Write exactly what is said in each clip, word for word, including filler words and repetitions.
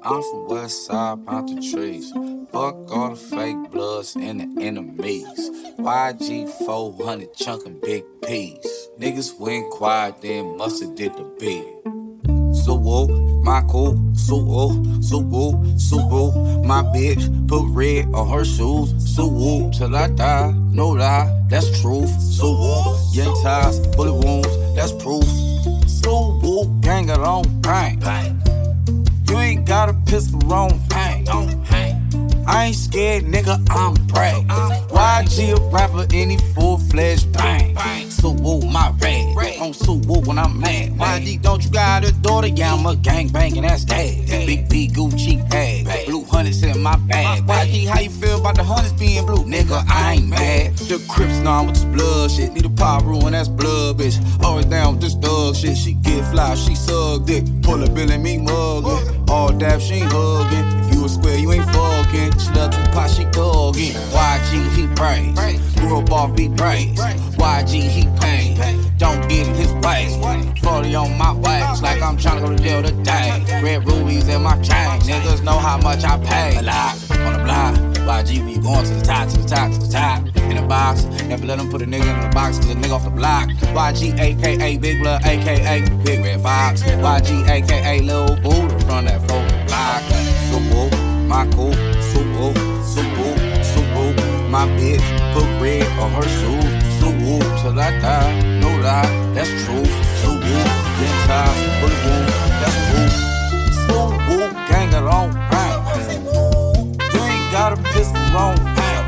I'm from West Side, plant the trees. Fuck all the fake bloods and the enemies. Y G four hundred chunkin' big P's. Niggas went quiet, then must've did the beat. So woo, my cool, so woo, so woo, so woo. My bitch put red on her shoes. So woo, till I die, no lie, that's truth. So woo, young ties, bullet wounds, that's proof. So woo, gang it on, bang, bang. You ain't got a pistol on, hang, don't hang. I ain't scared, nigga, I'm brave. Y G a rapper, any full-fledged bang. So woo, my rag, on so woo when I'm mad. Y G, don't you got a daughter? Yeah, I'm a gang bangin', that's dad. Big B Gucci bag, blue hundreds in my bag. Y G, how you feel about the hundreds being blue? Nigga, I ain't mad. The Crips know I'm with this blood shit. Need a pop ruin, that's blood, bitch. Always down with this thug shit. She get fly, she suck dick. Pull a bill and me muggin'. All dap, she ain't huggin'. If you a square, you ain't fuckin'. She love to pop, she thuggin'. Y G, he praise. Grew up off beat praise. Y G, he pain. Don't get in his way. forty on my waist, like I'm tryna go to jail today. Red rubies in my chain. Niggas know how much I pay. A lot on the block. Y G, we going to the top, to the top, to the top. In the box, never let them put a nigga in the box, cause a nigga off the block. Y G, A K A Big Blood, A K A Big Red Fox. Y G, A K A Lil Buddha from that fucking block. So woo, my cool, so woo, so woo, so woo. My bitch put red on her shoes. So woo, till I die, no lie, that's truth. So woo, get ties, bullet wounds, that's proof. So woo, gang it on, bang. You ain't got a pistol on, bang.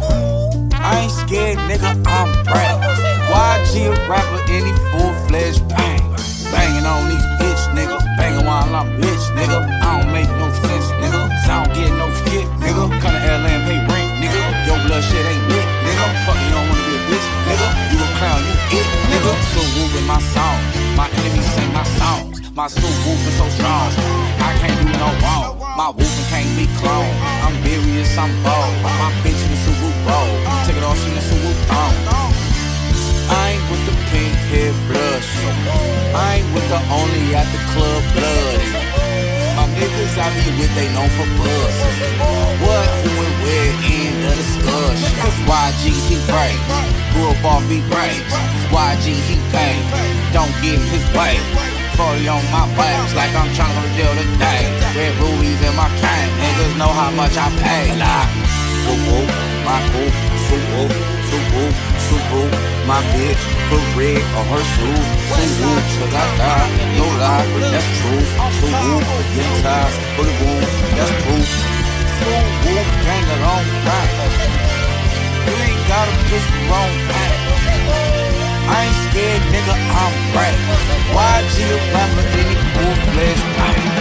I ain't scared, nigga, I'm brave. Y G a rapper, any full-fledged bang. Banging on these bitch niggas, banging while I'm rich, nigga. I don't make no sense, nigga, cause I don't get no shit, nigga. Come to L A and pay rent, nigga. Your blood shit ain't lit, nigga. Fuck, you don't wanna be a bitch, nigga. You a clown, you it, nigga. So woo in my songs, my enemies sing my songs. My suit whooping so strong, I can't do no wrong. My whooping can't be cloned. I'm serious, I'm bold. My bitch in the Subaru roll. Take it off, she in the Subaru thong. I ain't with the pink hair blood shit. I ain't with the only at the club bloody. My niggas I be with, they known for buzz. What, who, and where, end of discussion. Cause Y G, he brave. Grew up off beat braves. Y G, he paid. Don't get in his way. forty on my waist, like I'm tryna go to jail today. Red rubies in my cane. Niggas know how much I pay. So woo, my cool, so woo, so woo, so woo. My bitch put red on her shoes. So woo, till I die, no lie, that's truth. So woo, get ties, bullet wounds, that's proof. So woo, gang it on, bang. You ain't got a pistol on, bang. I ain't scared, nigga, I'm brave. Y G a rapper, any full-fledged bang.